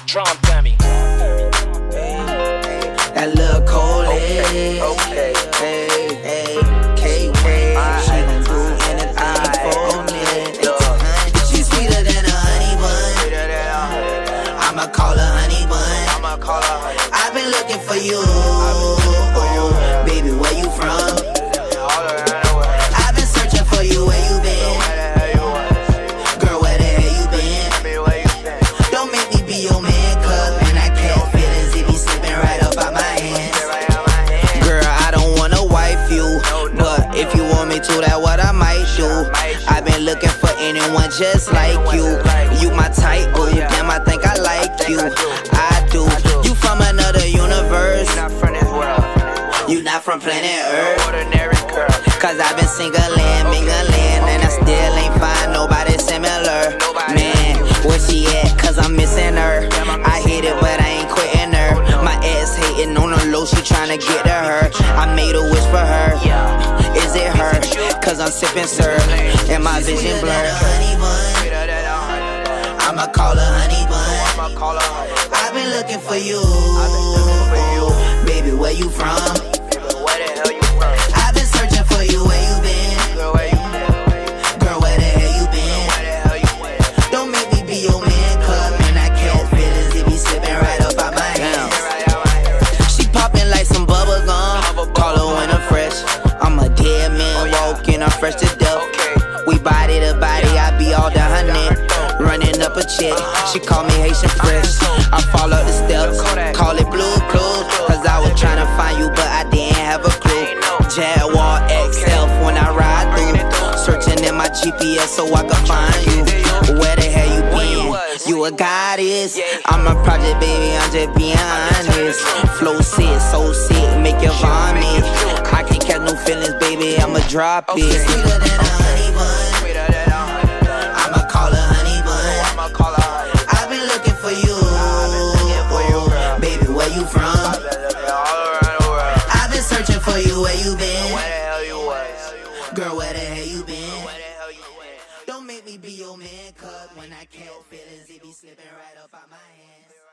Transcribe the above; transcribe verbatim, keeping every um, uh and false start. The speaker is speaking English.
Drum dummy. That little cold Okay, okay. Hey, hey, K-Way. She gon' do anything for me. She sweeter than a honey bun. I'ma call her honey bun. I've been looking for you. Baby, where you from? I've been searching for you. Where you been? Girl, where the hell you been? Don't make me be your man, cause when I catch feelings, it be slipping right up out my hands. Girl, I don't wanna wife you, but if you want me to, that's what I might do. I've been looking for anyone just like you. You my type, boo. Damn, I think I like you. I do. You from another universe. You not from planet Earth. Cause I've been singling, mingling, and I still ain't find nobody similar. Man, where she at? Cause I'm missing her. I hate it, but I ain't quitting her. My ex hating on the low, she tryna get to her. I made a wish for her. Is it her? Cause I'm sipping syrup and my vision blurred. I'ma call her honey bun. I've been looking for you. Baby, where you from? I've been searching for you. Where you been? Girl, where the hell you been? Don't make me be your man, cause when I catch feelings, it be slipping right up out my hands. She popping like some bubble gum. Call her when I'm fresh. I'm a dead man walking, I'm fresh to death. We body to body, I be all the honey. Running up a check, she call me Haitian fresh. I follow the steps, call it blue clues. Cause I was tryna find you, but I didn't have a clue. Jaguar X F when I ride through. Searching in my G P S so I can find you. Where the hell you been? You a goddess. I'm a project, baby, I'm just being honest. Flow sick, so sick, make you vomit. I can't catch no feelings, baby, I'ma drop it. Sweeter than a honey bun. I'ma call her honey bun. I've been looking for you. Baby, where you from? I've been searching for you. Where you been? Girl, where the hell you been? Don't make me be your man, cause when I catch feelings, it be slipping right up out my hands.